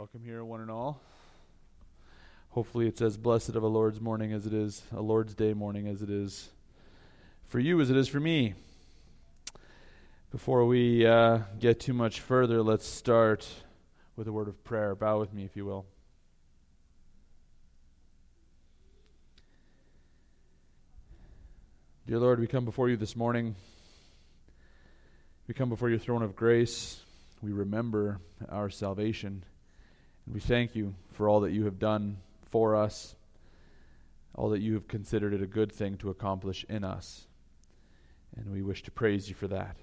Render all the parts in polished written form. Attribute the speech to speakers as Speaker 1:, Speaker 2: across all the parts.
Speaker 1: Welcome here, one and all. Hopefully it's as blessed of a Lord's morning as it is, a Lord's Day morning as it is for you as it is for me. Before we get too much further, let's start with a word of prayer. Bow with me, if you will. Dear Lord, we come before you this morning. We come before your throne of grace. We remember our salvation. And we thank you for all that you have done for us, all that you have considered it a good thing to accomplish in us. And we wish to praise you for that.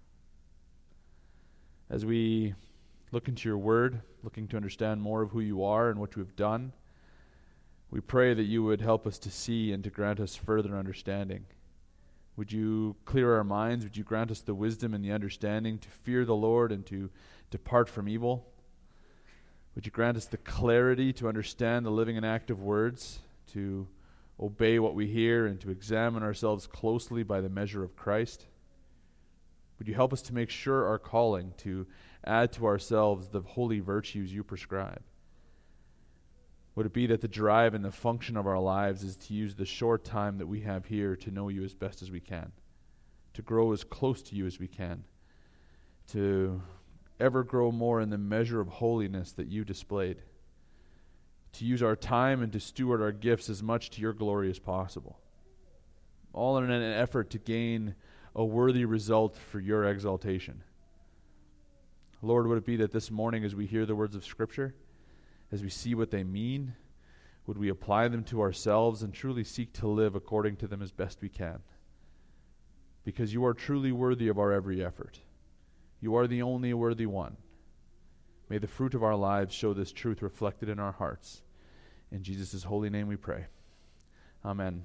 Speaker 1: As we look into your word, looking to understand more of who you are and what you have done, we pray that you would help us to see and to grant us further understanding. Would you clear our minds? Would you grant us the wisdom and the understanding to fear the Lord and to depart from evil? Would you grant us the clarity to understand the living and active words, to obey what we hear, and to examine ourselves closely by the measure of Christ? Would you help us to make sure our calling to add to ourselves the holy virtues you prescribe? Would it be that the drive and the function of our lives is to use the short time that we have here to know you as best as we can, to grow as close to you as we can, to ever grow more in the measure of holiness that you displayed, to use our time and to steward our gifts as much to your glory as possible, all in an effort to gain a worthy result for your exaltation. Lord, would it be that this morning as we hear the words of Scripture, as we see what they mean, would we apply them to ourselves and truly seek to live according to them as best we can? Because you are truly worthy of our every effort. You are the only worthy one. May the fruit of our lives show this truth reflected in our hearts. In Jesus' holy name we pray. Amen.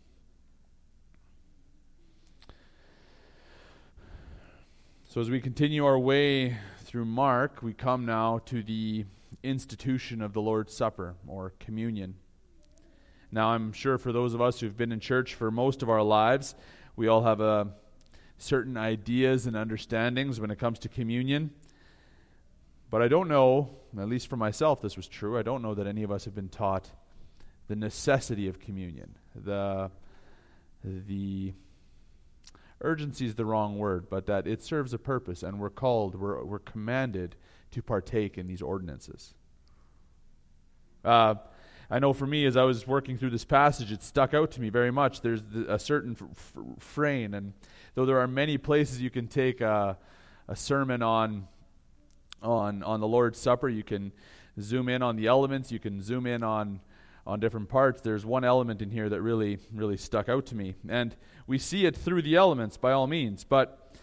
Speaker 1: So as we continue our way through Mark, we come now to the institution of the Lord's Supper, or communion. Now, I'm sure for those of us who've been in church for most of our lives, we all have certain ideas and understandings when it comes to communion. But I don't know, at least for myself this was true, I don't know that any of us have been taught the necessity of communion. The urgency is the wrong word, but that it serves a purpose, and we're commanded to partake in these ordinances. I know for me, as I was working through this passage, it stuck out to me very much. There's a certain refrain, and though there are many places you can take a sermon on the Lord's Supper, you can zoom in on the elements, you can zoom in on different parts. There's one element in here that really, really stuck out to me, and we see it through the elements by all means, but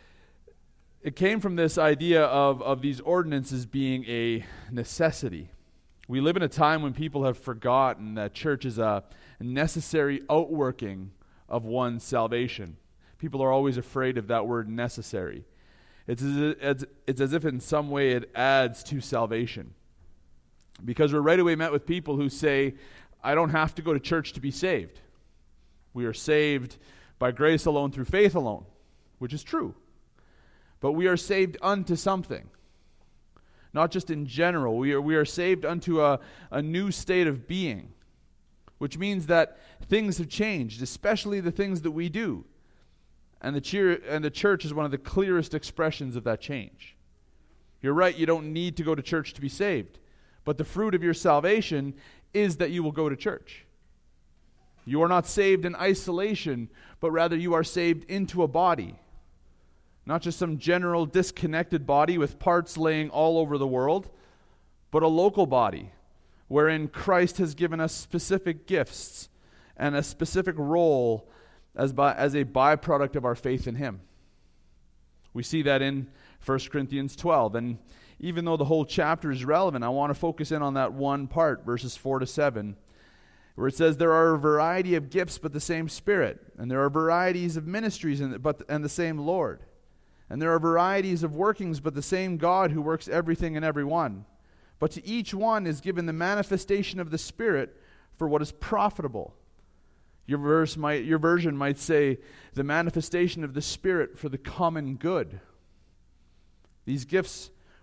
Speaker 1: it came from this idea of these ordinances being a necessity. We live in a time when people have forgotten that church is a necessary outworking of one's salvation. People are always afraid of that word necessary. It's as if in some way it adds to salvation. Because we're right away met with people who say, I don't have to go to church to be saved. We are saved by grace alone through faith alone, which is true. But we are saved unto something. Not just in general. We are saved unto a new state of being, which means that things have changed, especially the things that we do. And the church is one of the clearest expressions of that change. You're right, you don't need to go to church to be saved. But the fruit of your salvation is that you will go to church. You are not saved in isolation, but rather you are saved into a body. Not just some general disconnected body with parts laying all over the world, but a local body wherein Christ has given us specific gifts and a specific role as a byproduct of our faith in Him. We see that in 1 Corinthians 12. And even though the whole chapter is relevant, I want to focus in on that one part, verses 4 to 7, where it says, there are a variety of gifts, but the same Spirit. And there are varieties of ministries, and the same Lord. And there are varieties of workings, but the same God who works everything in every one. But to each one is given the manifestation of the Spirit for what is profitable. Your version might say, the manifestation of the Spirit for the common good. These gifts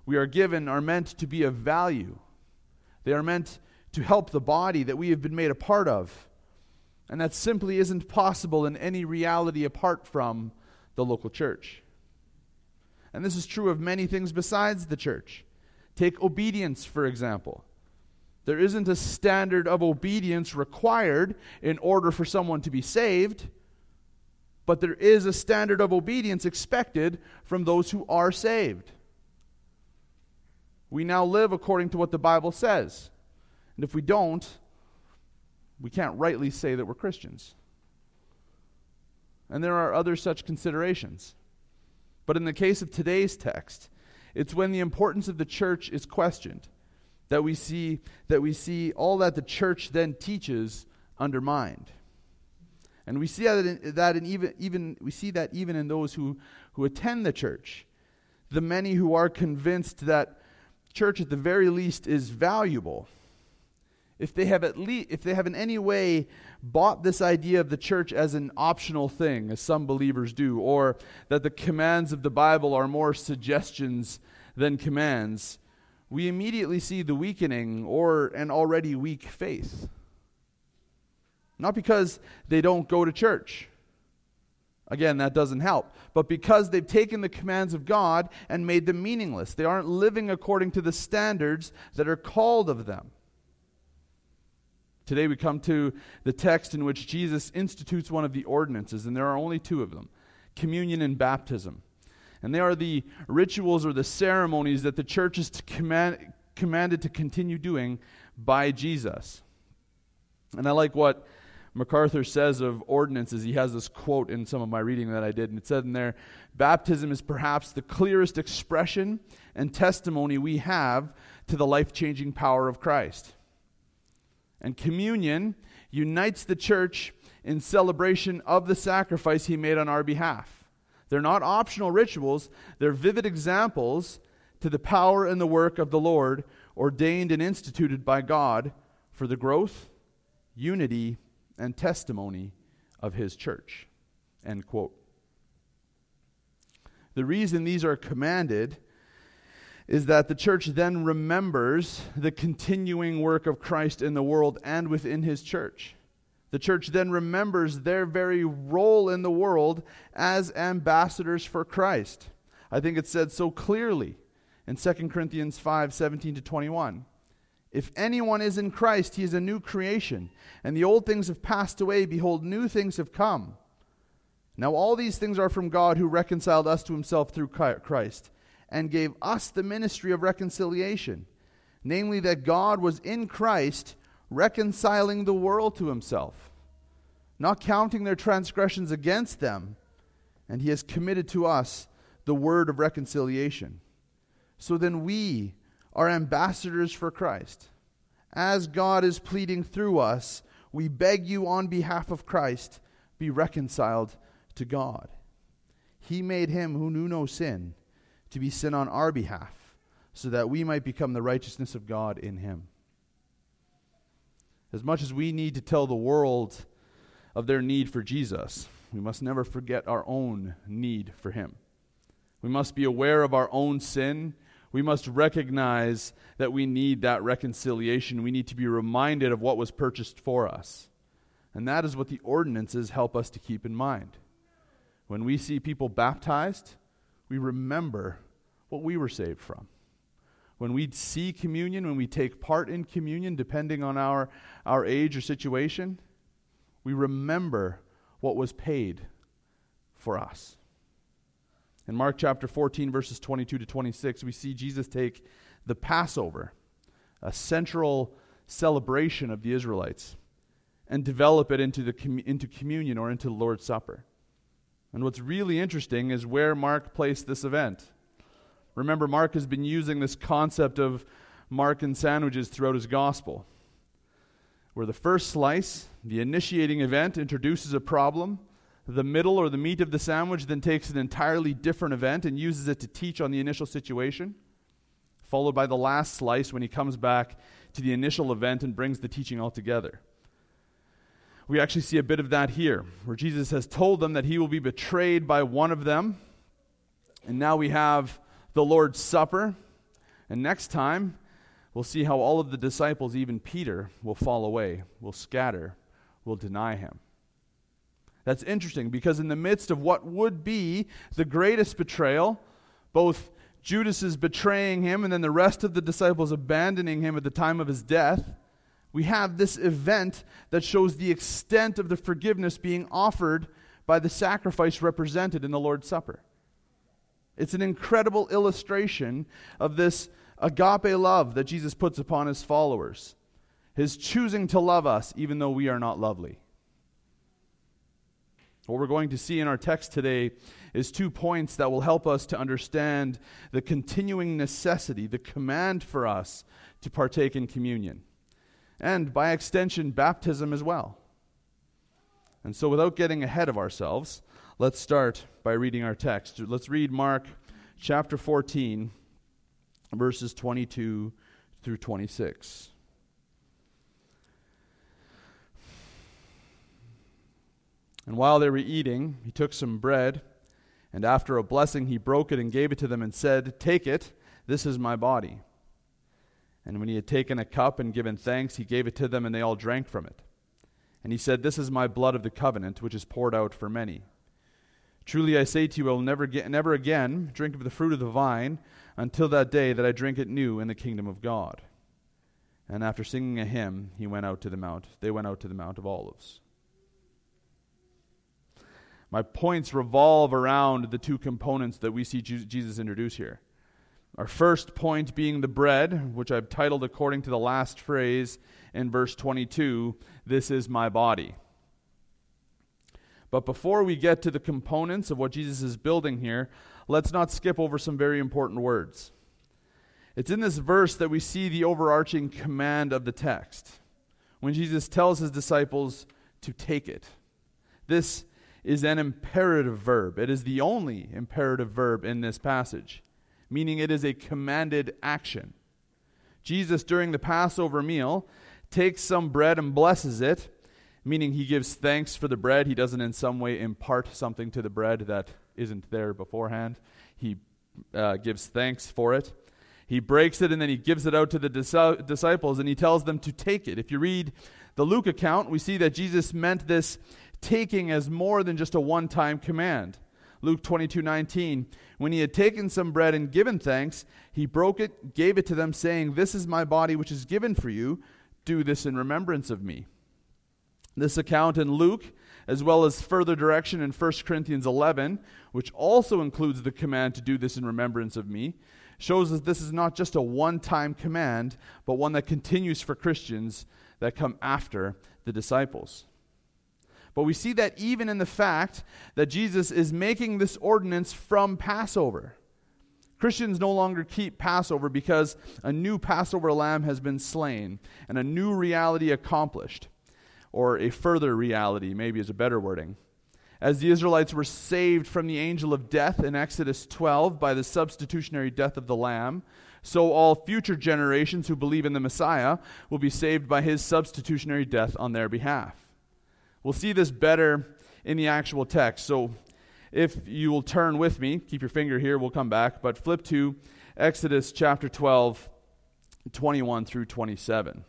Speaker 1: we are meant to be of value. They are meant to help the body that we have been made a part of. And that simply isn't possible in any reality apart from the local church. And this is true of many things besides the church. Take obedience, for example. There isn't a standard of obedience required in order for someone to be saved, but there is a standard of obedience expected from those who are saved. We now live according to what the Bible says. And if we don't, we can't rightly say that we're Christians. And there are other such considerations. But in the case of today's text, it's when the importance of the church is questioned that we see all that the church then teaches undermined. And we see that even in those who attend the church. The many who are convinced that church at the very least is valuable. If they have in any way bought this idea of the church as an optional thing, as some believers do, or that the commands of the Bible are more suggestions than commands, we immediately see the weakening or an already weak faith. Not because they don't go to church. Again, that doesn't help. But because they've taken the commands of God and made them meaningless. They aren't living according to the standards that are called of them. Today we come to the text in which Jesus institutes one of the ordinances, and there are only two of them, communion and baptism. And they are the rituals or the ceremonies that the church is commanded to continue doing by Jesus. And I like what MacArthur says of ordinances. He has this quote in some of my reading that I did, and it said in there, "Baptism is perhaps the clearest expression and testimony we have to the life-changing power of Christ. And communion unites the church in celebration of the sacrifice he made on our behalf. They're not optional rituals, they're vivid examples to the power and the work of the Lord, ordained and instituted by God for the growth, unity, and testimony of his church." End quote. The reason these are commanded is that the church then remembers the continuing work of Christ in the world and within his church. The church then remembers their very role in the world as ambassadors for Christ. I think it's said so clearly in 2 Corinthians 5:17-21. "If anyone is in Christ, he is a new creation, and the old things have passed away. Behold, new things have come. Now all these things are from God, who reconciled us to himself through Christ, and gave us the ministry of reconciliation, namely that God was in Christ, reconciling the world to himself, not counting their transgressions against them, and he has committed to us the word of reconciliation. So then we are ambassadors for Christ. As God is pleading through us, we beg you on behalf of Christ, be reconciled to God. He made him who knew no sin to be sin on our behalf, so that we might become the righteousness of God in him." As much as we need to tell the world of their need for Jesus, we must never forget our own need for him. We must be aware of our own sin. We must recognize that we need that reconciliation. We need to be reminded of what was purchased for us. And that is what the ordinances help us to keep in mind. When we see people baptized, we remember what we were saved from. When we see communion, when we take part in communion, depending on our age or situation, we remember what was paid for us. In Mark chapter 14, verses 22-26, we see Jesus take the Passover, a central celebration of the Israelites, and develop it into communion or into the Lord's Supper. And what's really interesting is where Mark placed this event. Remember, Mark has been using this concept of Markan sandwiches throughout his gospel, where the first slice, the initiating event, introduces a problem. The middle or the meat of the sandwich then takes an entirely different event and uses it to teach on the initial situation, followed by the last slice when he comes back to the initial event and brings the teaching all together. We actually see a bit of that here, where Jesus has told them that he will be betrayed by one of them. And now we have the Lord's Supper. And next time, we'll see how all of the disciples, even Peter, will fall away, will scatter, will deny him. That's interesting because in the midst of what would be the greatest betrayal, both Judas' betraying him and then the rest of the disciples abandoning him at the time of his death, we have this event that shows the extent of the forgiveness being offered by the sacrifice represented in the Lord's Supper. It's an incredible illustration of this agape love that Jesus puts upon his followers, his choosing to love us even though we are not lovely. What we're going to see in our text today is 2 points that will help us to understand the continuing necessity, the command for us to partake in communion, and by extension, baptism as well. And so without getting ahead of ourselves, let's start by reading our text. Let's read Mark chapter 14, verses 22 through 26. And while they were eating, he took some bread, and after a blessing he broke it and gave it to them and said, "Take it, this is my body." And when he had taken a cup and given thanks, he gave it to them, and they all drank from it. And he said, "This is my blood of the covenant, which is poured out for many. Truly I say to you, I will never again drink of the fruit of the vine until that day that I drink it new in the kingdom of God." And after singing a hymn, they went out to the Mount of Olives. My points revolve around the 2 components that we see Jesus introduce here. Our first point being the bread, which I've titled according to the last phrase in verse 22, "This is my body." But before we get to the components of what Jesus is building here, let's not skip over some very important words. It's in this verse that we see the overarching command of the text, when Jesus tells his disciples to take it. This is an imperative verb. It is the only imperative verb in this passage, meaning it is a commanded action. Jesus, during the Passover meal, takes some bread and blesses it, meaning he gives thanks for the bread. He doesn't in some way impart something to the bread that isn't there beforehand. He gives thanks for it. He breaks it and then he gives it out to the disciples and he tells them to take it. If you read the Luke account, we see that Jesus meant this taking as more than just a one-time command. Luke 22:19, when he had taken some bread and given thanks, he broke it, gave it to them, saying, "This is my body which is given for you. Do this in remembrance of me." This account in Luke, as well as further direction in 1 Corinthians 11, which also includes the command to do this in remembrance of me, shows that this is not just a one-time command, but one that continues for Christians that come after the disciples. But we see that even in the fact that Jesus is making this ordinance from Passover. Christians no longer keep Passover because a new Passover lamb has been slain and a new reality accomplished, or a further reality, maybe is a better wording. As the Israelites were saved from the angel of death in Exodus 12 by the substitutionary death of the lamb, so all future generations who believe in the Messiah will be saved by his substitutionary death on their behalf. We'll see this better in the actual text. So if you will turn with me, keep your finger here, we'll come back, but flip to Exodus chapter 12, 21 through 27.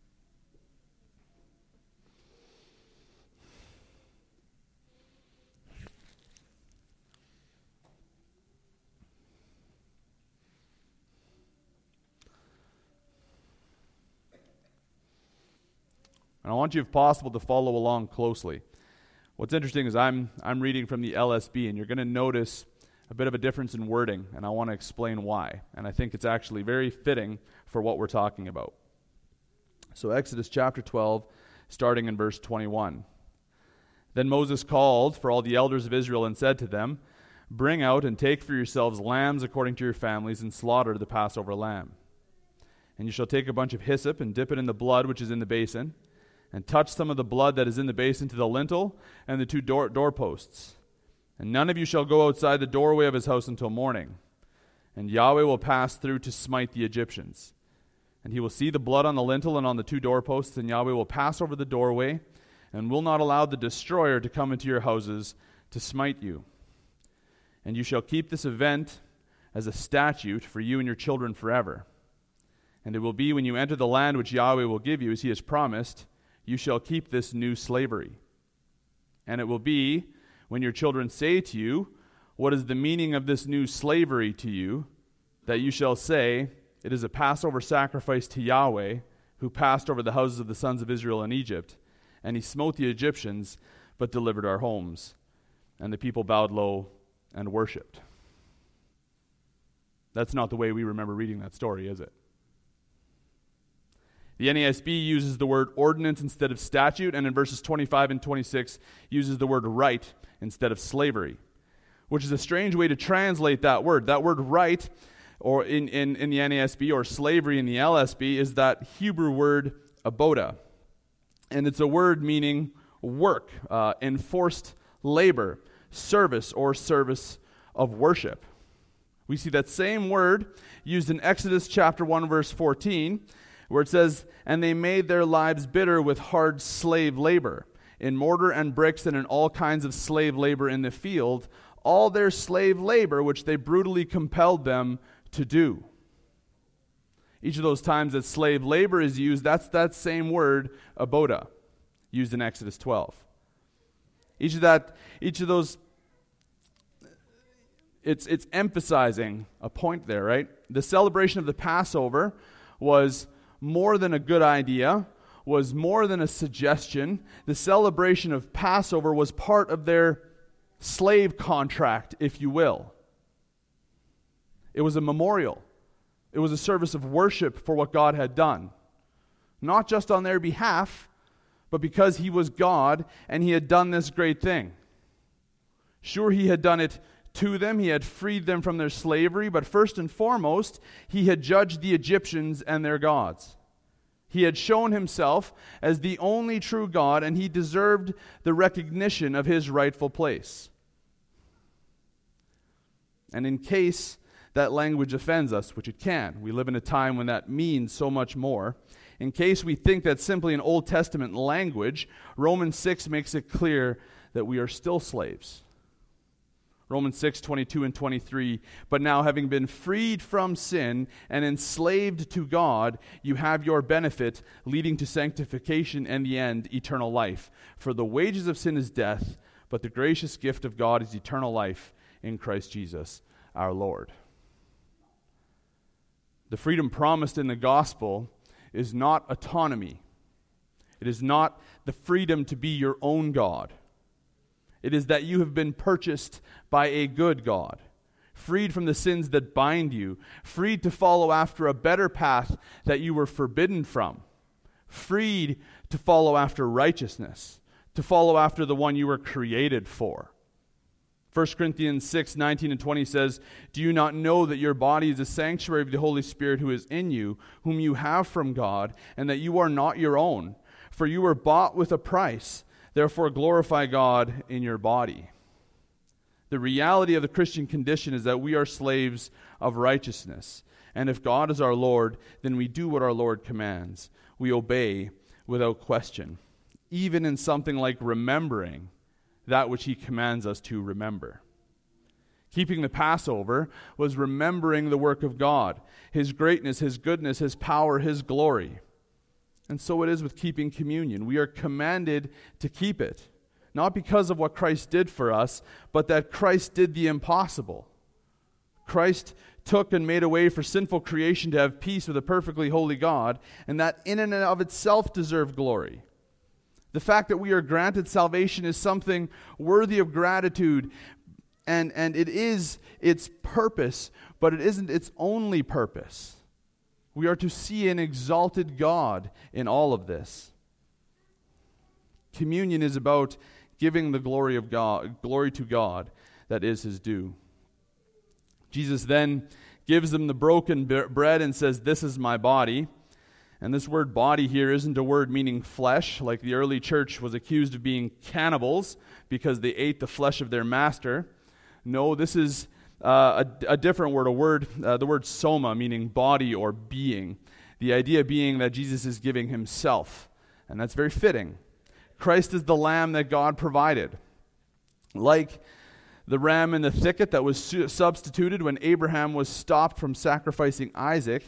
Speaker 1: And I want you, if possible, to follow along closely. What's interesting is I'm reading from the LSB, and you're going to notice a bit of a difference in wording, and I want to explain why. And I think it's actually very fitting for what we're talking about. So Exodus chapter 12, starting in verse 21. Then Moses called for all the elders of Israel and said to them, "Bring out and take for yourselves lambs according to your families, and slaughter the Passover lamb. And you shall take a bunch of hyssop and dip it in the blood which is in the basin, and touch some of the blood that is in the basin to the lintel and the 2 doorposts. And none of you shall go outside the doorway of his house until morning. And Yahweh will pass through to smite the Egyptians. And he will see the blood on the lintel and on the 2 doorposts, and Yahweh will pass over the doorway, and will not allow the destroyer to come into your houses to smite you. And you shall keep this event as a statute for you and your children forever. And it will be when you enter the land which Yahweh will give you, as he has promised, you shall keep this new slavery. And it will be when your children say to you, what is the meaning of this new slavery to you, that you shall say, it is a Passover sacrifice to Yahweh, who passed over the houses of the sons of Israel in Egypt, and he smote the Egyptians, but delivered our homes. And the people bowed low and worshipped. That's not the way we remember reading that story, is it? The NASB uses the word ordinance instead of statute, and in verses 25 and 26 uses the word right instead of slavery, which is a strange way to translate that word. That word right, or in the NASB, or slavery in the LSB, is that Hebrew word aboda. And it's a word meaning work, enforced labor, service, or service of worship. We see that same word used in Exodus chapter 1, verse 14, where it says, and they made their lives bitter with hard slave labor, in mortar and bricks and in all kinds of slave labor in the field, all their slave labor which they brutally compelled them to do. Each of those times that slave labor is used, that's that same word, aboda, used in Exodus 12. Each of those, it's emphasizing a point there, right? The celebration of the Passover was more than a good idea, was more than a suggestion. The celebration of Passover was part of their slave contract, if you will. It was a memorial. It was a service of worship for what God had done. Not just on their behalf, but because he was God and he had done this great thing. Sure, he had done it to them. He had freed them from their slavery, but first and foremost, he had judged the Egyptians and their gods. He had shown himself as the only true God, and he deserved the recognition of his rightful place. And in case that language offends us, which it can, we live in a time when that means so much more. In case we think that's simply an Old Testament language, Romans 6 makes it clear that we are still slaves. Romans 6, 22 and 23, but now having been freed from sin and enslaved to God, you have your benefit, leading to sanctification and the end, eternal life. For the wages of sin is death, but the gracious gift of God is eternal life in Christ Jesus our Lord. The freedom promised in the gospel is not autonomy. It is not the freedom to be your own God. It is that you have been purchased by a good God, freed from the sins that bind you, freed to follow after a better path that you were forbidden from, freed to follow after righteousness, to follow after the one you were created for. 1 Corinthians 6, 19 and 20 says, do you not know that your body is a sanctuary of the Holy Spirit who is in you, whom you have from God, and that you are not your own? For you were bought with a price. Therefore, glorify God in your body. The reality of the Christian condition is that we are slaves of righteousness. And if God is our Lord, then we do what our Lord commands. We obey without question, even in something like remembering that which he commands us to remember. Keeping the Passover was remembering the work of God, his greatness, his goodness, his power, his glory. And so it is with keeping communion. We are commanded to keep it, not because of what Christ did for us, but that Christ did the impossible. Christ took and made a way for sinful creation to have peace with a perfectly holy God, and that in and of itself deserved glory. The fact that we are granted salvation is something worthy of gratitude, and it is its purpose, but it isn't its only purpose. We are to see an exalted God in all of this. Communion is about giving the glory to God that is his due. Jesus then gives them the broken bread and says, this is my body. And this word body here isn't a word meaning flesh, like the early church was accused of being cannibals because they ate the flesh of their master. No, this is a different word, the word soma, meaning body or being. The idea being that Jesus is giving himself, and that's very fitting. Christ is the lamb that God provided. Like the ram in the thicket that was substituted when Abraham was stopped from sacrificing Isaac,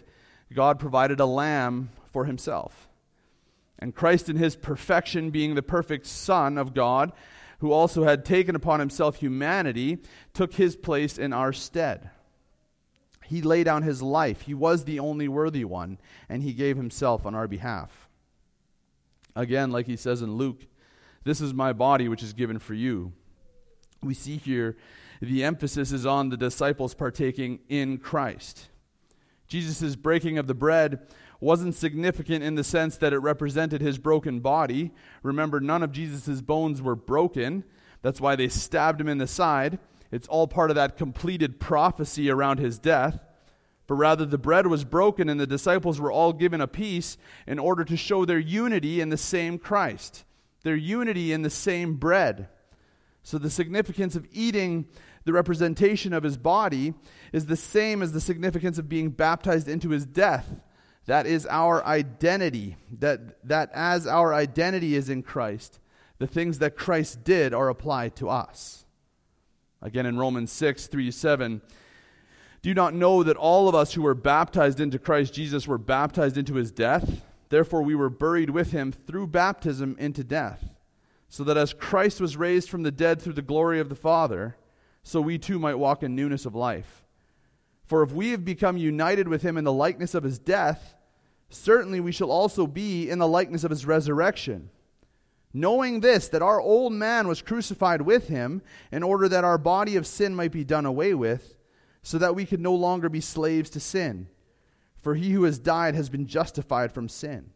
Speaker 1: God provided a lamb for himself. And Christ in his perfection, being the perfect Son of God, who also had taken upon himself humanity, took his place in our stead. He laid down his life. He was the only worthy one, and he gave himself on our behalf. Again, like he says in Luke, "This is my body which is given for you." We see here the emphasis is on the disciples partaking in Christ. Jesus' breaking of the bread wasn't significant in the sense that it represented his broken body. Remember, none of Jesus' bones were broken. That's why they stabbed him in the side. It's all part of that completed prophecy around his death. But rather, the bread was broken and the disciples were all given a piece in order to show their unity in the same Christ, their unity in the same bread. So the significance of eating the representation of his body is the same as the significance of being baptized into his death. That is our identity. That as our identity is in Christ, the things that Christ did are applied to us. Again, in Romans 6:3-7, "Do you not know that all of us who were baptized into Christ Jesus were baptized into his death? Therefore we were buried with him through baptism into death, so that as Christ was raised from the dead through the glory of the Father, so we too might walk in newness of life. For if we have become united with him in the likeness of his death, certainly we shall also be in the likeness of his resurrection. Knowing this, that our old man was crucified with him, in order that our body of sin might be done away with, so that we could no longer be slaves to sin. For he who has died has been justified from sin."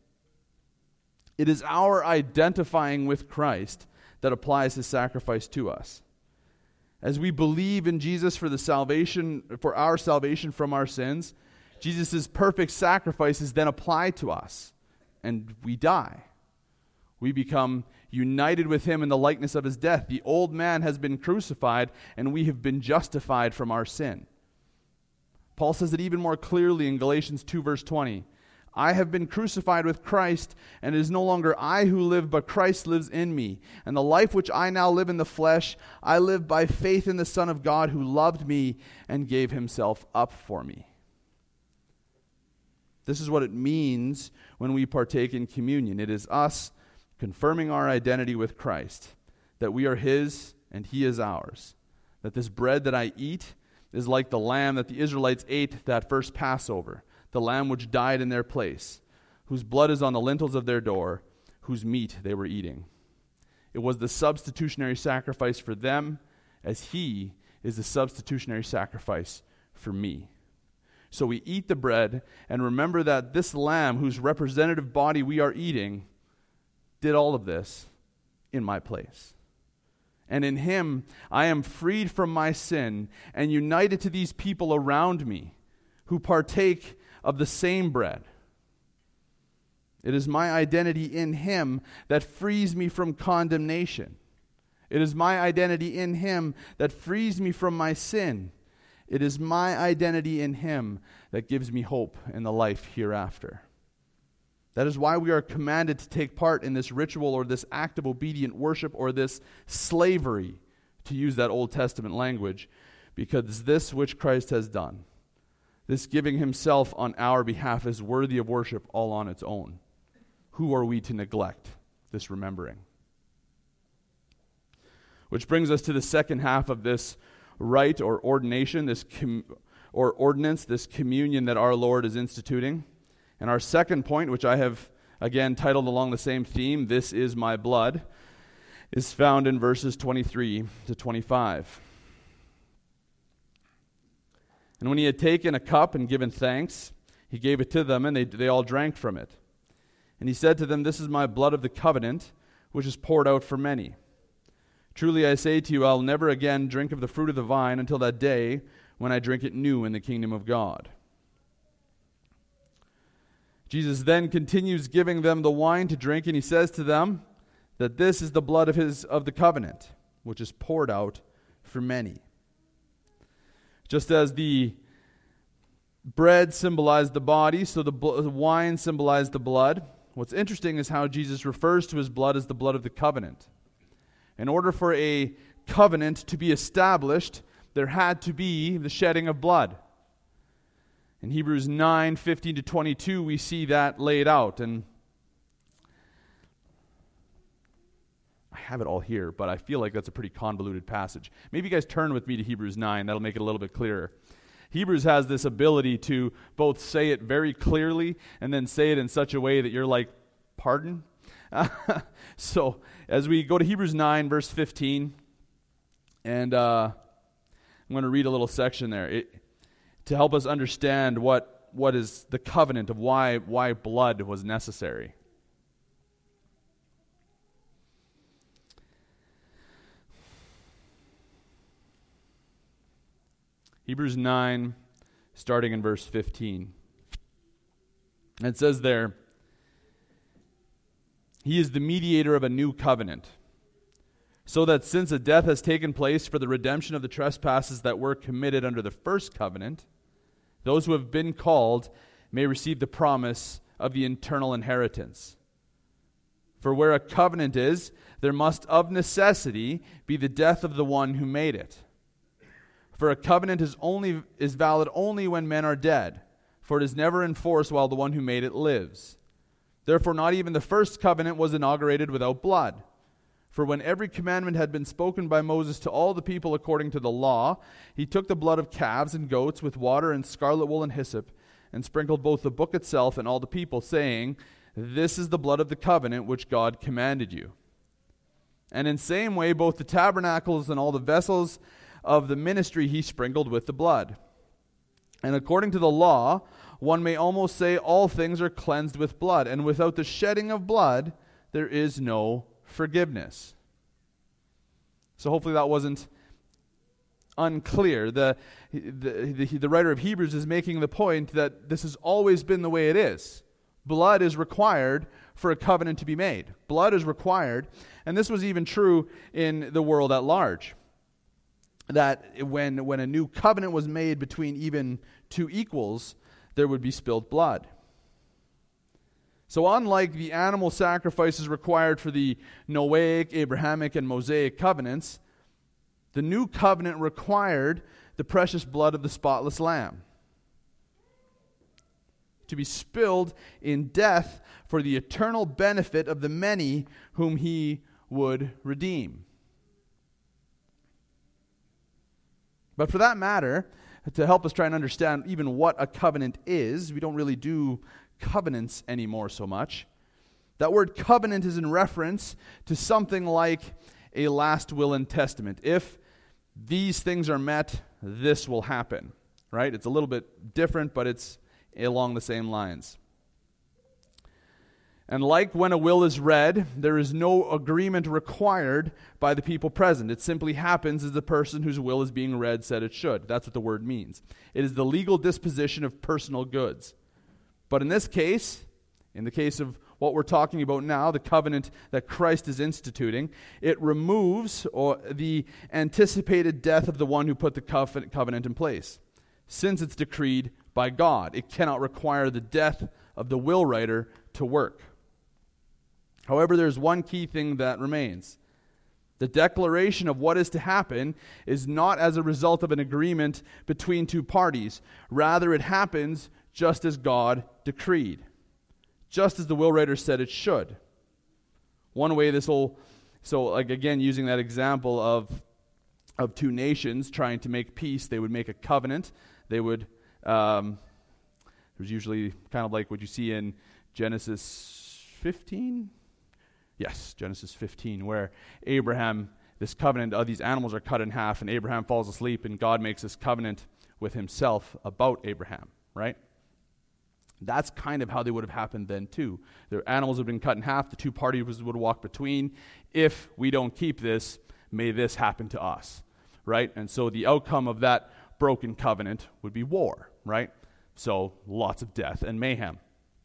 Speaker 1: It is our identifying with Christ that applies his sacrifice to us. As we believe in Jesus for our salvation from our sins, Jesus' perfect sacrifice is then applied to us, and we die. We become united with him in the likeness of his death. The old man has been crucified, and we have been justified from our sin. Paul says it even more clearly in Galatians 2, verse 20. "I have been crucified with Christ, and it is no longer I who live, but Christ lives in me. And the life which I now live in the flesh, I live by faith in the Son of God who loved me and gave himself up for me." This is what it means when we partake in communion. It is us confirming our identity with Christ, that we are his and he is ours. That this bread that I eat is like the lamb that the Israelites ate that first Passover, the lamb which died in their place, whose blood is on the lintels of their door, whose meat they were eating. It was the substitutionary sacrifice for them, as he is the substitutionary sacrifice for me. So we eat the bread and remember that this lamb, whose representative body we are eating, did all of this in my place. And in him, I am freed from my sin and united to these people around me who partake of the same bread. It is my identity in him that frees me from condemnation. It is my identity in him that frees me from my sin. It is my identity in him that gives me hope in the life hereafter. That is why we are commanded to take part in this ritual or this act of obedient worship or this slavery, to use that Old Testament language, because this which Christ has done, this giving himself on our behalf, is worthy of worship all on its own. Who are we to neglect this remembering? Which brings us to the second half of this rite or ordination, this ordinance, this communion that our Lord is instituting. And our second point, which I have again titled along the same theme, "This is my blood," is found in verses 23 to 25. "And when he had taken a cup and given thanks, he gave it to them, and they all drank from it. And he said to them, 'This is my blood of the covenant, which is poured out for many. Truly I say to you, I'll never again drink of the fruit of the vine until that day when I drink it new in the kingdom of God.'" Jesus then continues giving them the wine to drink, and he says to them that this is the blood of the covenant, which is poured out for many. Just as the bread symbolized the body, so the wine symbolized the blood. What's interesting is how Jesus refers to his blood as the blood of the covenant. In order for a covenant to be established, there had to be the shedding of blood. In Hebrews 9:15-22, we see that laid out. And I have it all here, but I feel like that's a pretty convoluted passage. Maybe you guys turn with me to Hebrews 9. That'll make it a little bit clearer. Hebrews has this ability to both say it very clearly and then say it in such a way that you're like, pardon? So as we go to Hebrews 9, verse 15, and I'm going to read a little section there to help us understand what is the covenant of why blood was necessary. Hebrews 9, starting in verse 15. It says there, He is the mediator of a new covenant, so that since a death has taken place for the redemption of the trespasses that were committed under the first covenant, those who have been called may receive the promise of the eternal inheritance. For where a covenant is, there must of necessity be the death of the one who made it. For a covenant is valid only when men are dead, for it is never in force while the one who made it lives. Therefore not even the first covenant was inaugurated without blood. For when every commandment had been spoken by Moses to all the people according to the law, he took the blood of calves and goats with water and scarlet wool and hyssop, and sprinkled both the book itself and all the people, saying, This is the blood of the covenant which God commanded you. And in same way both the tabernacles and all the vessels of the ministry he sprinkled with the blood. And according to the law, one may almost say all things are cleansed with blood, and without the shedding of blood, there is no forgiveness. So hopefully that wasn't unclear. The writer of Hebrews is making the point that this has always been the way it is. Blood is required for a covenant to be made. Blood is required, and this was even true in the world at large. That when a new covenant was made between even two equals, there would be spilled blood. So unlike the animal sacrifices required for the Noahic, Abrahamic, and Mosaic covenants, the new covenant required the precious blood of the spotless lamb to be spilled in death for the eternal benefit of the many whom he would redeem. But for that matter, to help us try and understand even what a covenant is, we don't really do covenants anymore so much. That word covenant is in reference to something like a last will and testament. If these things are met, this will happen, right? It's a little bit different, but it's along the same lines. And like when a will is read, there is no agreement required by the people present. It simply happens as the person whose will is being read said it should. That's what the word means. It is the legal disposition of personal goods. But in this case, in the case of what we're talking about now, the covenant that Christ is instituting, it removes the anticipated death of the one who put the covenant in place. Since it's decreed by God, it cannot require the death of the will writer to work. However, there's one key thing that remains. The declaration of what is to happen is not as a result of an agreement between two parties. Rather, it happens just as God decreed, just as the will writer said it should. One way this will, again, using that example of two nations trying to make peace, they would make a covenant. They would, there's usually kind of like what you see in Genesis 15? Yes, Genesis 15, where Abraham, this covenant of these animals are cut in half, and Abraham falls asleep, and God makes this covenant with himself about Abraham, right? That's kind of how they would have happened then too. Their animals would have been cut in half, the two parties would walk between. If we don't keep this, may this happen to us, right? And so the outcome of that broken covenant would be war, right? So lots of death and mayhem.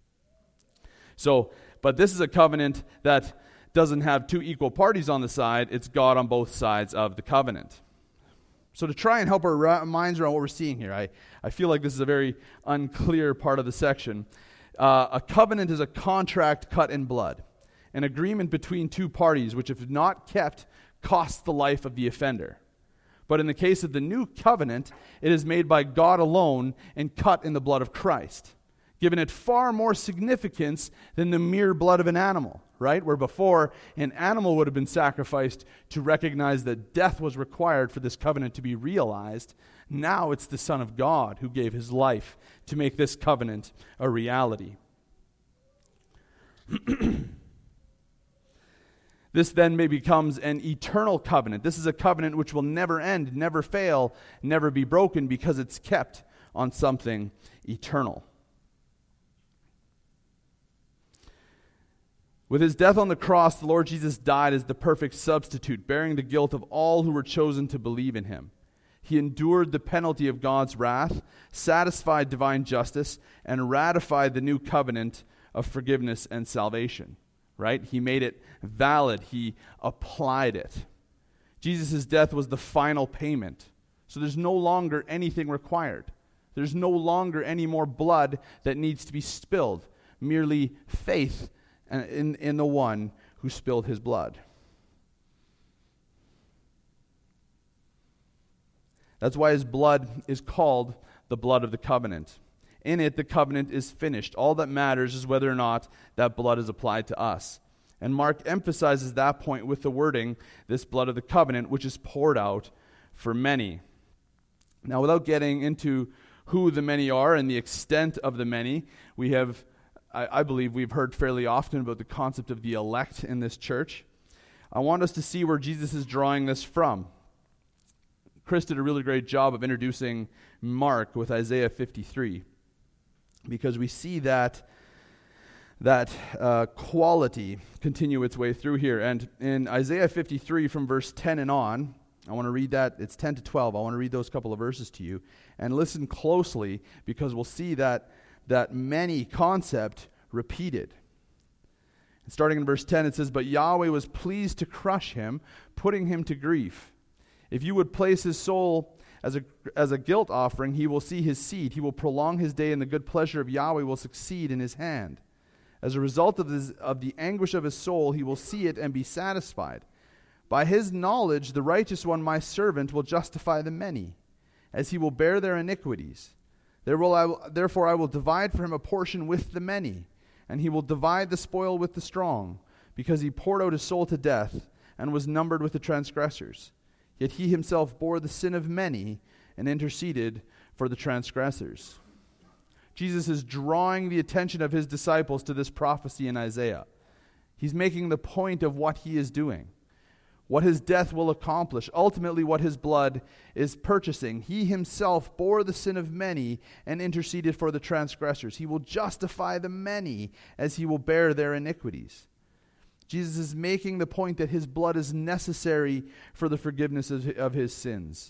Speaker 1: But this is a covenant that doesn't have two equal parties on the side. It's God on both sides of the covenant. So to try and help our minds around what we're seeing here, I feel like this is a very unclear part of the section. A covenant is a contract cut in blood, an agreement between two parties which, if not kept, costs the life of the offender. But in the case of the new covenant, it is made by God alone and cut in the blood of Christ, giving it far more significance than the mere blood of an animal, right? Where before, an animal would have been sacrificed to recognize that death was required for this covenant to be realized. Now it's the Son of God who gave his life to make this covenant a reality. This then becomes an eternal covenant. This is a covenant which will never end, never fail, never be broken, because it's kept on something eternal. With his death on the cross, the Lord Jesus died as the perfect substitute, bearing the guilt of all who were chosen to believe in him. He endured the penalty of God's wrath, satisfied divine justice, and ratified the new covenant of forgiveness and salvation. Right? He made it valid. He applied it. Jesus' death was the final payment. So there's no longer anything required. There's no longer any more blood that needs to be spilled. Merely faith in the one who spilled his blood. That's why his blood is called the blood of the covenant. In it, the covenant is finished. All that matters is whether or not that blood is applied to us. And Mark emphasizes that point with the wording, this blood of the covenant, which is poured out for many. Now, without getting into who the many are and the extent of the many, I believe we've heard fairly often about the concept of the elect in this church. I want us to see where Jesus is drawing this from. Chris did a really great job of introducing Mark with Isaiah 53. Because we see that quality continue its way through here. And in Isaiah 53 from verse 10 and on, I want to read that. It's 10 to 12. I want to read those couple of verses to you. And listen closely, because we'll see that many concept repeated. And starting in verse 10, it says, "But Yahweh was pleased to crush him, putting him to grief. If you would place his soul as a guilt offering, he will see his seed. He will prolong his day, and the good pleasure of Yahweh will succeed in his hand. As a result of the anguish of his soul, he will see it and be satisfied. By his knowledge, the righteous one, my servant, will justify the many, as he will bear their iniquities. Therefore I will divide for him a portion with the many, and he will divide the spoil with the strong, because he poured out his soul to death and was numbered with the transgressors. Yet he himself bore the sin of many and interceded for the transgressors." Jesus is drawing the attention of his disciples to this prophecy in Isaiah. He's making the point of what he is doing, what his death will accomplish, ultimately what his blood is purchasing. He himself bore the sin of many and interceded for the transgressors. He will justify the many as he will bear their iniquities. Jesus is making the point that his blood is necessary for the forgiveness of his sins.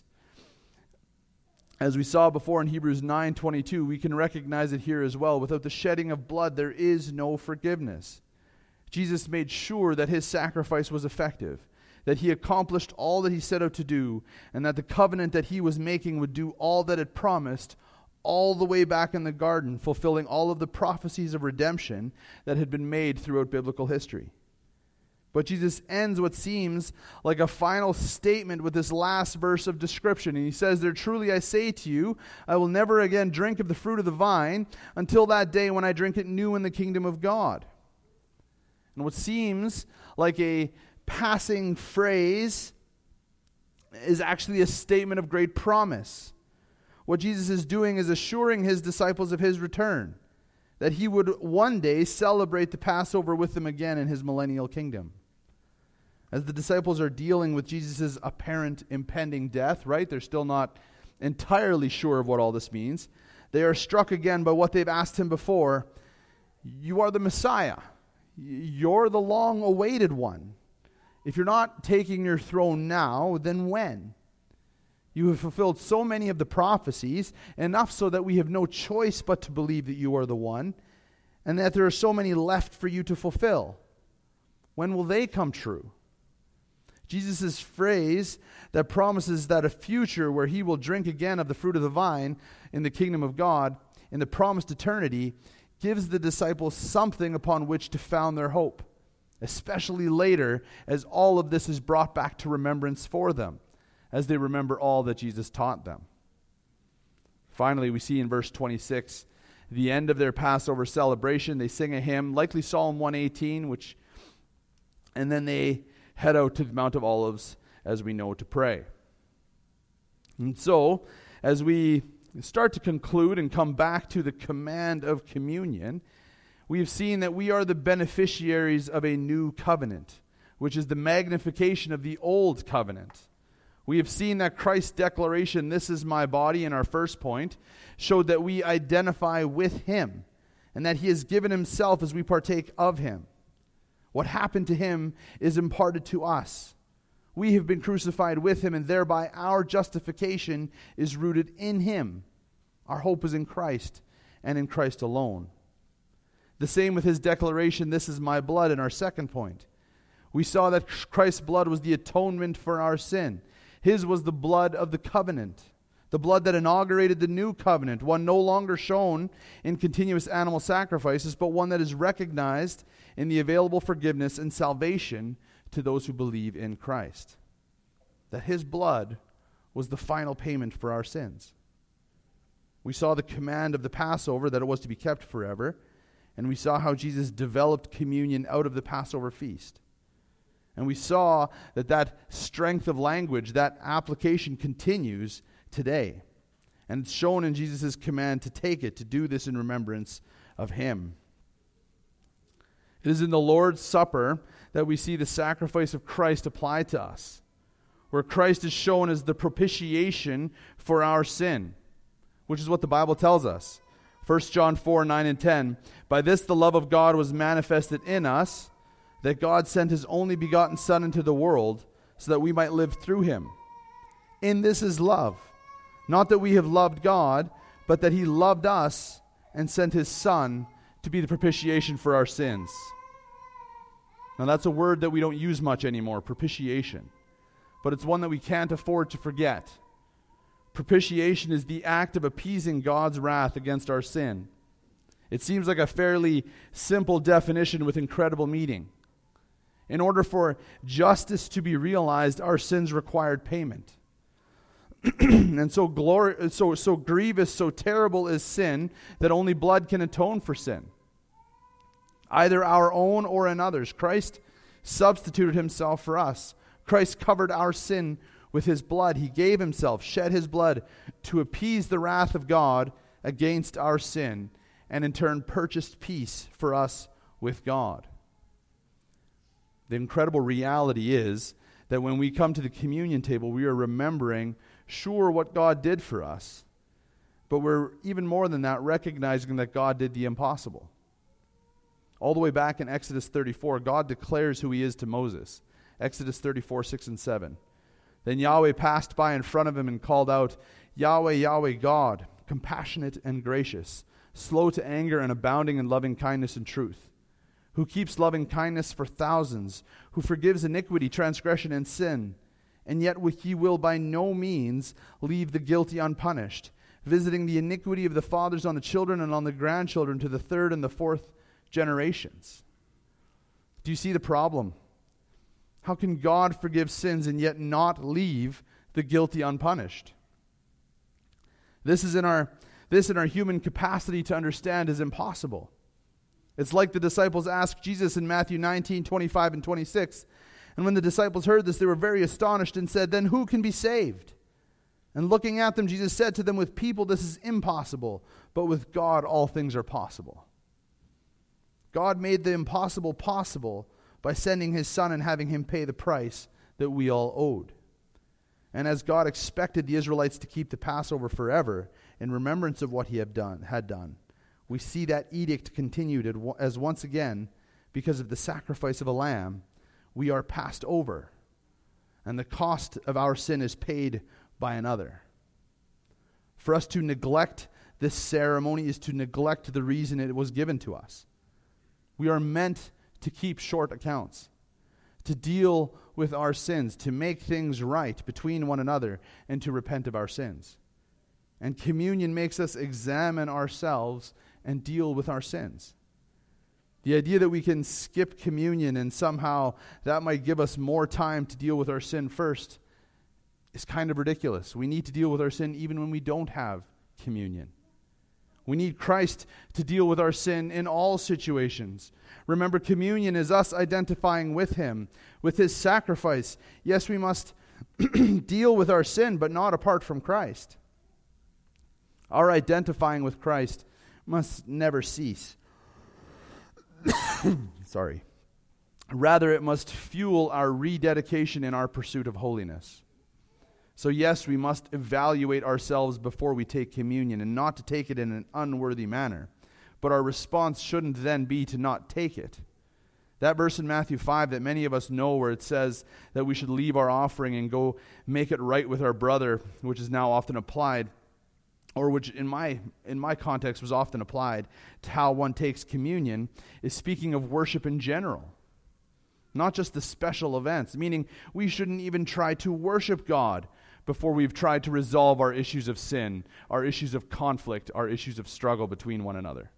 Speaker 1: As we saw before in Hebrews 9:22, we can recognize it here as well. Without the shedding of blood, there is no forgiveness. Jesus made sure that his sacrifice was effective, that he accomplished all that he set out to do, and that the covenant that he was making would do all that it promised all the way back in the garden, fulfilling all of the prophecies of redemption that had been made throughout biblical history. But Jesus ends what seems like a final statement with this last verse of description. And he says there, "Truly I say to you, I will never again drink of the fruit of the vine until that day when I drink it new in the kingdom of God." And what seems like a passing phrase is actually a statement of great promise. What Jesus is doing is assuring his disciples of his return, that he would one day celebrate the Passover with them again in his millennial kingdom. As the disciples are dealing with Jesus' apparent impending death, right? They're still not entirely sure of what all this means. They are struck again by what they've asked him before. You are the Messiah. You're the long-awaited one. If you're not taking your throne now, then when? You have fulfilled so many of the prophecies, enough so that we have no choice but to believe that you are the one, and that there are so many left for you to fulfill. When will they come true? Jesus' phrase that promises that a future where he will drink again of the fruit of the vine in the kingdom of God, in the promised eternity, gives the disciples something upon which to found their hope, especially later as all of this is brought back to remembrance for them. as they remember all that Jesus taught them. Finally, we see in verse 26, the end of their Passover celebration. They sing a hymn, likely Psalm 118, and then they head out to the Mount of Olives, as we know, to pray. And so, as we start to conclude and come back to the command of communion, we have seen that we are the beneficiaries of a new covenant, which is the magnification of the old covenant. We have seen that Christ's declaration, "This is my body," in our first point, showed that we identify with him and that he has given himself as we partake of him. What happened to him is imparted to us. We have been crucified with him, and thereby our justification is rooted in him. Our hope is in Christ and in Christ alone. The same with his declaration, "This is my blood," in our second point. We saw that Christ's blood was the atonement for our sin. His was the blood of the covenant, the blood that inaugurated the new covenant, one no longer shown in continuous animal sacrifices, but one that is recognized in the available forgiveness and salvation to those who believe in Christ. That his blood was the final payment for our sins. We saw the command of the Passover, that it was to be kept forever, and we saw how Jesus developed communion out of the Passover feast. And we saw that strength of language, that application continues today. And it's shown in Jesus' command to take it, to do this in remembrance of him. It is in the Lord's Supper that we see the sacrifice of Christ applied to us, where Christ is shown as the propitiation for our sin, which is what the Bible tells us. 1 John 4, 9 and 10, "By this the love of God was manifested in us, that God sent his only begotten Son into the world, so that we might live through him. In this is love, not that we have loved God, but that he loved us and sent his Son to be the propitiation for our sins." Now that's a word that we don't use much anymore, propitiation. But it's one that we can't afford to forget. Propitiation is the act of appeasing God's wrath against our sin. It seems like a fairly simple definition with incredible meaning. In order for justice to be realized, our sins required payment. And so grievous, so terrible is sin that only blood can atone for sin, either our own or another's. Christ substituted himself for us. Christ covered our sin with his blood. He gave himself, shed his blood to appease the wrath of God against our sin, and in turn purchased peace for us with God. The incredible reality is that when we come to the communion table, we are remembering, sure, what God did for us, but we're even more than that, recognizing that God did the impossible. All the way back in Exodus 34, God declares who he is to Moses. Exodus 34, 6 and 7. "Then Yahweh passed by in front of him and called out, 'Yahweh, Yahweh, God, compassionate and gracious, slow to anger and abounding in loving kindness and truth, who keeps loving kindness for thousands, who forgives iniquity, transgression, and sin, and yet he will by no means leave the guilty unpunished, visiting the iniquity of the fathers on the children and on the grandchildren to the third and the fourth generations.'" Do you see the problem? How can God forgive sins and yet not leave the guilty unpunished? This in our human capacity to understand is impossible. It's like the disciples asked Jesus in Matthew 19, 25 and 26. "And when the disciples heard this, they were very astonished and said, 'Then who can be saved?' And looking at them, Jesus said to them, 'With people this is impossible, but with God all things are possible.'" God made the impossible possible by sending his Son and having him pay the price that we all owed. And as God expected the Israelites to keep the Passover forever in remembrance of what he had done, we see that edict continued as once again, because of the sacrifice of a lamb, we are passed over, and the cost of our sin is paid by another. For us to neglect this ceremony is to neglect the reason it was given to us. We are meant to keep short accounts, to deal with our sins, to make things right between one another, and to repent of our sins. And communion makes us examine ourselves and deal with our sins. The idea that we can skip communion and somehow that might give us more time to deal with our sin first is kind of ridiculous. We need to deal with our sin even when we don't have communion. We need Christ to deal with our sin in all situations. Remember, communion is us identifying with him, with his sacrifice. Yes, we must deal with our sin, but not apart from Christ. Our identifying with Christ must never cease. Sorry. Rather, it must fuel our rededication in our pursuit of holiness. So yes, we must evaluate ourselves before we take communion, and not to take it in an unworthy manner. But our response shouldn't then be to not take it. That verse in Matthew 5 that many of us know, where it says that we should leave our offering and go make it right with our brother, which is now often applied, or which in my context was often applied to how one takes communion, is speaking of worship in general. Not just the special events, meaning we shouldn't even try to worship God before we've tried to resolve our issues of sin, our issues of conflict, our issues of struggle between one another.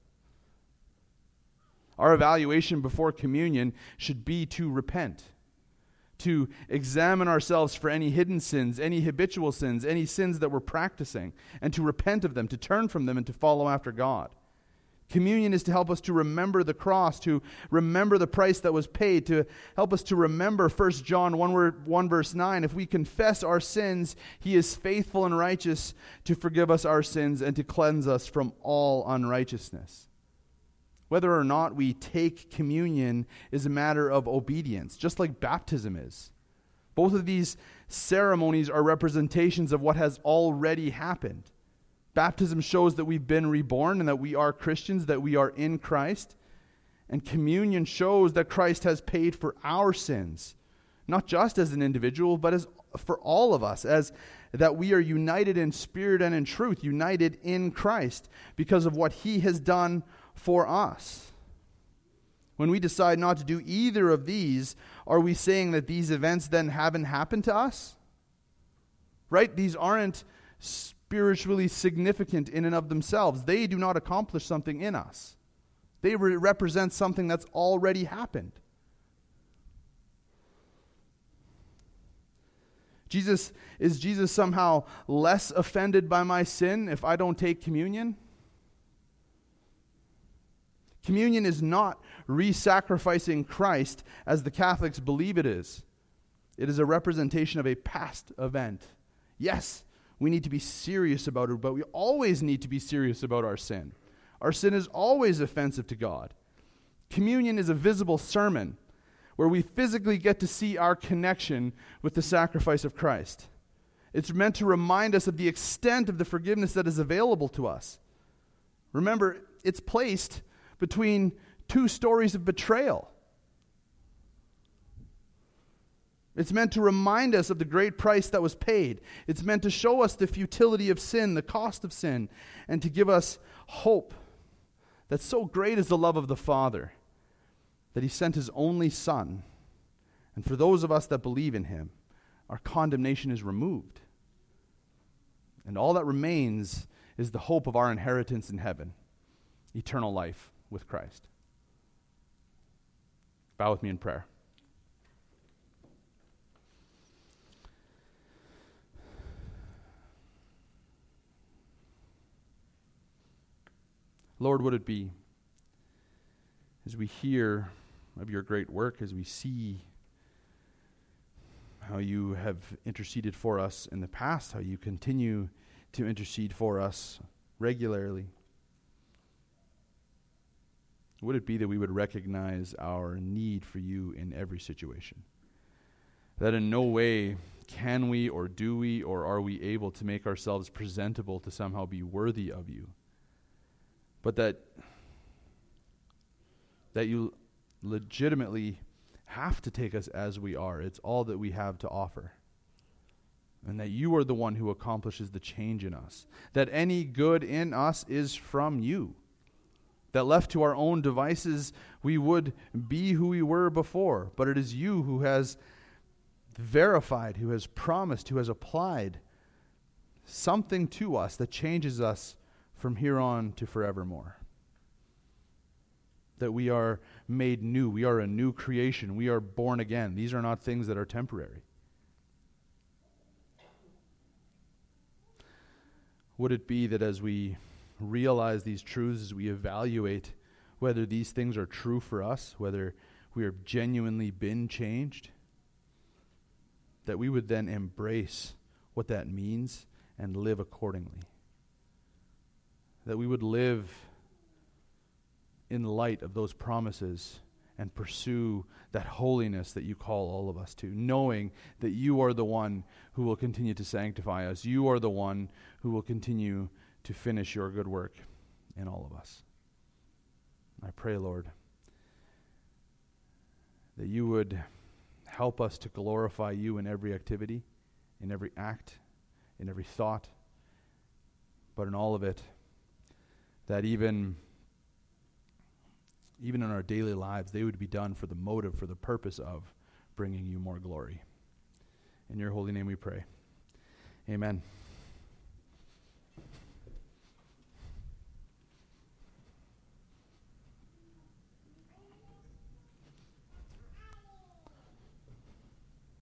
Speaker 1: Our evaluation before communion should be to repent, to examine ourselves for any hidden sins, any habitual sins, any sins that we're practicing, and to repent of them, to turn from them, and to follow after God. Communion is to help us to remember the cross, to remember the price that was paid, to help us to remember 1 John 1 verse 9. If we confess our sins, he is faithful and righteous to forgive us our sins and to cleanse us from all unrighteousness. Whether or not we take communion is a matter of obedience, just like baptism is. Both of these ceremonies are representations of what has already happened. Baptism shows that we've been reborn and that we are Christians, that we are in Christ. And communion shows that Christ has paid for our sins, not just as an individual, but as for all of us, as that we are united in spirit and in truth, united in Christ because of what he has done for us. When we decide not to do either of these, are we saying that these events then haven't happened to us? Right? These aren't spiritually significant in and of themselves. They do not accomplish something in us. They represent something that's already happened. Is Jesus somehow less offended by my sin if I don't take communion? Communion is not re-sacrificing Christ as the Catholics believe it is. It is a representation of a past event. Yes, we need to be serious about it, but we always need to be serious about our sin. Our sin is always offensive to God. Communion is a visible sermon where we physically get to see our connection with the sacrifice of Christ. It's meant to remind us of the extent of the forgiveness that is available to us. Remember, it's placed between two stories of betrayal. It's meant to remind us of the great price that was paid. It's meant to show us the futility of sin, the cost of sin, and to give us hope that so great is the love of the Father that he sent his only Son. And for those of us that believe in him, our condemnation is removed. And all that remains is the hope of our inheritance in heaven, eternal life with Christ. Bow with me in prayer. Lord, would it be, as we hear of your great work, as we see how you have interceded for us in the past, how you continue to intercede for us regularly, would it be that we would recognize our need for you in every situation? That in no way can we or do we or are we able to make ourselves presentable to somehow be worthy of you, but that you legitimately have to take us as we are. It's all that we have to offer. And that you are the one who accomplishes the change in us. That any good in us is from you. That left to our own devices, we would be who we were before. But it is you who has verified, who has promised, who has applied something to us that changes us from here on to forevermore. That we are made new. We are a new creation. We are born again. These are not things that are temporary. would it be that as we realize these truths, as we evaluate whether these things are true for us, whether we have genuinely been changed, that we would then embrace what that means and live accordingly. That we would live in light of those promises and pursue that holiness that you call all of us to, knowing that you are the one who will continue to sanctify us. You are the one who will continue to finish your good work in all of us. I pray, Lord, that you would help us to glorify you in every activity, in every act, in every thought, but in all of it, that even in our daily lives, they would be done for the motive, for the purpose of bringing you more glory. In your holy name we pray. Amen.